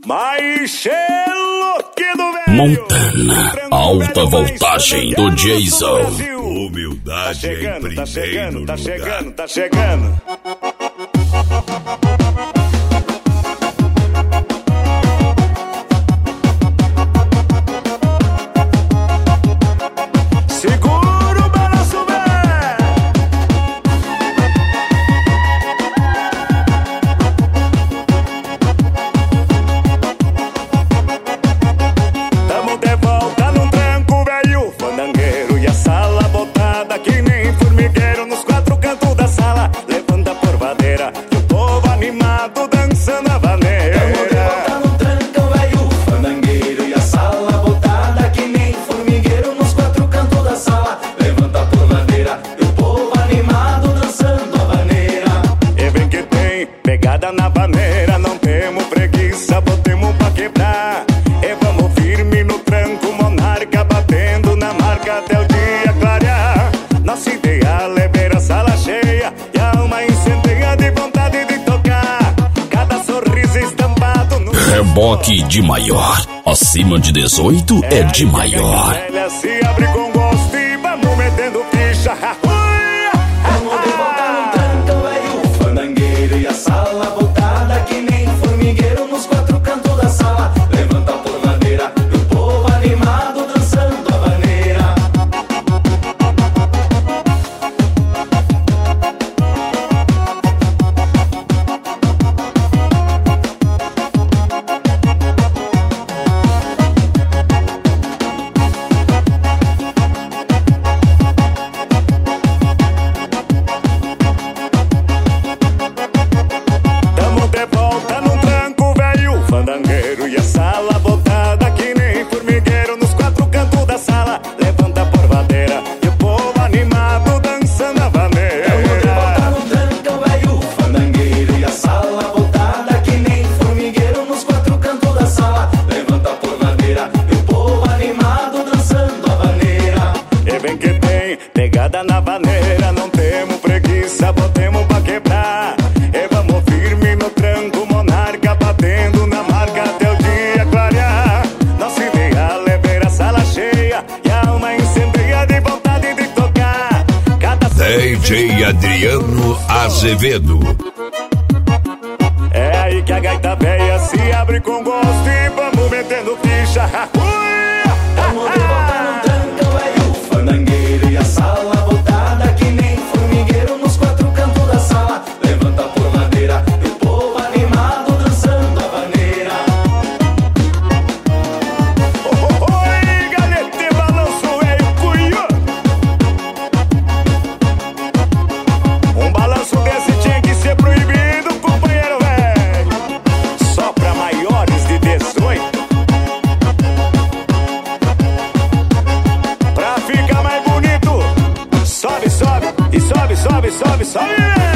Maicelo que do velho Montana, alta voltagem do Jason. Humildade em primeiro tá chegando, lugar. tá chegando, tá chegando. Segura o balanço, tamo de volta num tranco velho, fandangueiro e a sala botada que nem formigueiro nos quatro cantos da sala. Levanta a porvadeira e o povo animado dançando a vaneira. Tamo de volta num tranco velho, fandangueiro e a sala botada que nem formigueiro nos quatro cantos da sala. Levanta a porvadeira e o povo animado dançando a vaneira. E vem que tem pegada na vaneira, não temos preguiça, botemos pra quebrar. E vamos firme no tranco, monarca batendo na marca até o dia clarear. Nossa ideia é ver a sala cheia e a alma incendeia de vontade de tocar. Cada sorriso estampado no Reboque de maior. Acima de 18 é de maior. velha se abre com gosto e vamos metendo ficha. Tamo de volta num tranco velho, fandangueiro e a sala botada que nem formigueiro nos quatro cantos da sala. Levanta a porvadeira e o povo animado dançando a vaneira. Tamo de volta num tranco velho, fandangueiro e a sala botada que nem formigueiro nos quatro cantos da sala. Levanta a porvadeira e o povo animado dançando a vaneira. Tamo de volta num tranco velho, fandangueiro e a sala botada que nem formigueiro nos quatro cantos da sala. Levanta a porvadeira e o povo animado dançando a vaneira. E vem que tem pegada na vaneira, não temos preguiça, botemos pra quebrar. E vamos firme no tranco, monarca batendo na marca até o dia clarear. Nossa ideia é ver a sala cheia e a alma incendeia de vontade de tocar. Cada DJ Adriano Azevedo. é aí que a gaita véia se abre com gosto e vamos metendo ficha. Tamo de volta num tranco velho, fandangueiro e a sala botada que nem formigueiro nos quatro cantos da sala. Levanta a porvadeira e o povo animado dançando a vaneira. Oi, galete, balanço velho, cuiô. Um balanço desse tinha que ser proibido, companheiro velho. Só pra maiores de 18. Pra ficar mais bonito, sobe, sobe e sobe, sobe, sobe, sobe.